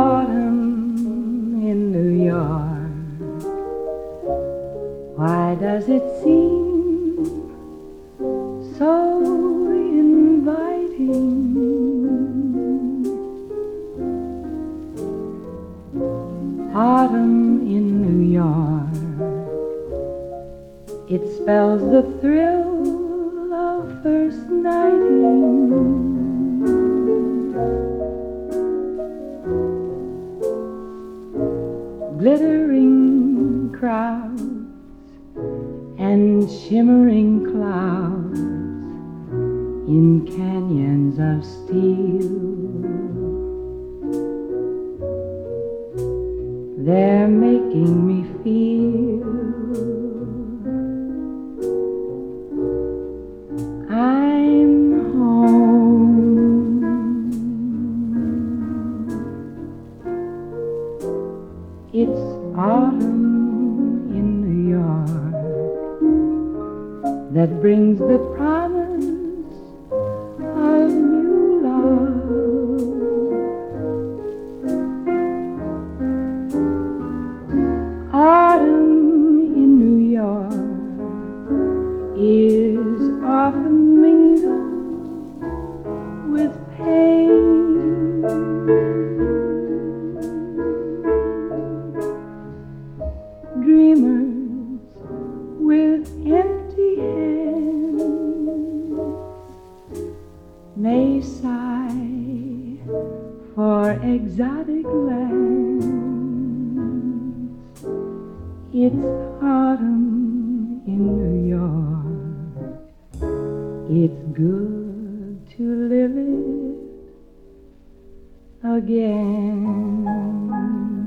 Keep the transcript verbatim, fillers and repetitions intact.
Autumn in New York, why does it seem so inviting? Autumn in New York, it spells the thrill of first nighting. Glittering crowds and shimmering clouds in canyons of steel, they're making me feel I'm home. It's autumn in New York that brings the promise of new love. Autumn in New York is often mingled with pain. Dreamers with empty hands may sigh for exotic lands. It's autumn in New York, it's good to live it again.